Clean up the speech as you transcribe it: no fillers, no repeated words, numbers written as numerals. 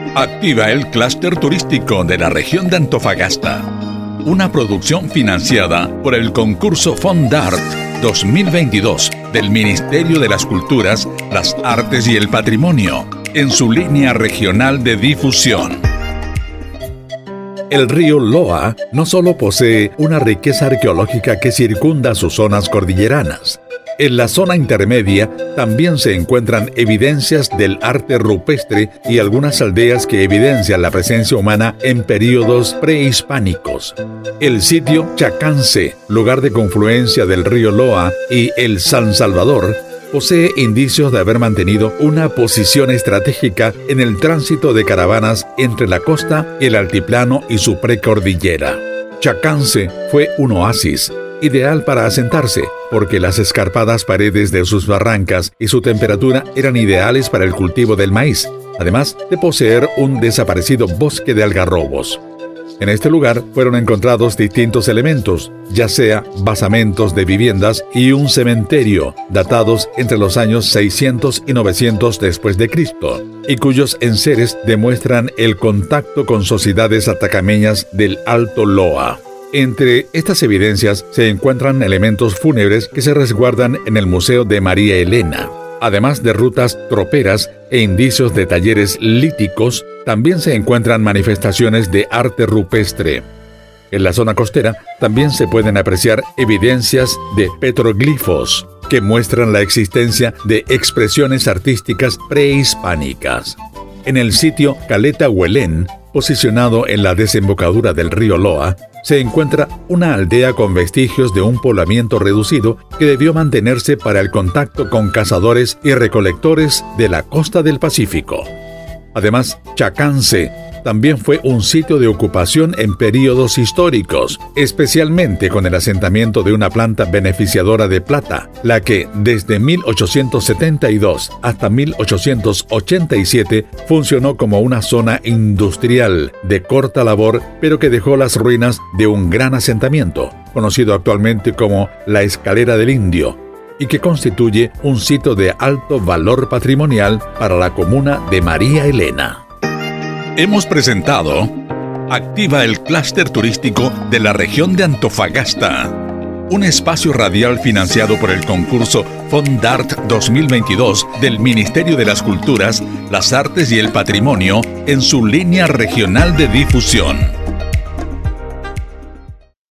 Activa el clúster turístico de la región de Antofagasta. Una producción financiada por el concurso Fondart 2022 del Ministerio de las Culturas, las Artes y el Patrimonio, en su línea regional de difusión. El río Loa no solo posee una riqueza arqueológica que circunda sus zonas cordilleranas. En la zona intermedia también se encuentran evidencias del arte rupestre y algunas aldeas que evidencian la presencia humana en períodos prehispánicos. El sitio Chacance, lugar de confluencia del río Loa y el San Salvador, posee indicios de haber mantenido una posición estratégica en el tránsito de caravanas entre la costa, el altiplano y su precordillera. Chacance fue un oasis, ideal para asentarse, porque las escarpadas paredes de sus barrancas y su temperatura eran ideales para el cultivo del maíz, además de poseer un desaparecido bosque de algarrobos. En este lugar fueron encontrados distintos elementos, ya sea basamentos de viviendas y un cementerio, datados entre los años 600 y 900 después de Cristo, y cuyos enseres demuestran el contacto con sociedades atacameñas del Alto Loa. Entre estas evidencias se encuentran elementos fúnebres que se resguardan en el Museo de María Elena. Además de rutas troperas e indicios de talleres líticos, también se encuentran manifestaciones de arte rupestre. En la zona costera también se pueden apreciar evidencias de petroglifos que muestran la existencia de expresiones artísticas prehispánicas. En el sitio Caleta Huelén, posicionado en la desembocadura del río Loa, se encuentra una aldea con vestigios de un poblamiento reducido que debió mantenerse para el contacto con cazadores y recolectores de la costa del Pacífico. Además, Chacance también fue un sitio de ocupación en períodos históricos, especialmente con el asentamiento de una planta beneficiadora de plata, la que desde 1872 hasta 1887 funcionó como una zona industrial de corta labor, pero que dejó las ruinas de un gran asentamiento, conocido actualmente como la Escalera del Indio, y que constituye un sitio de alto valor patrimonial para la comuna de María Elena. Hemos presentado Activa el clúster turístico de la región de Antofagasta, un espacio radial financiado por el concurso Fondart 2022 del Ministerio de las Culturas, las Artes y el Patrimonio en su línea regional de difusión.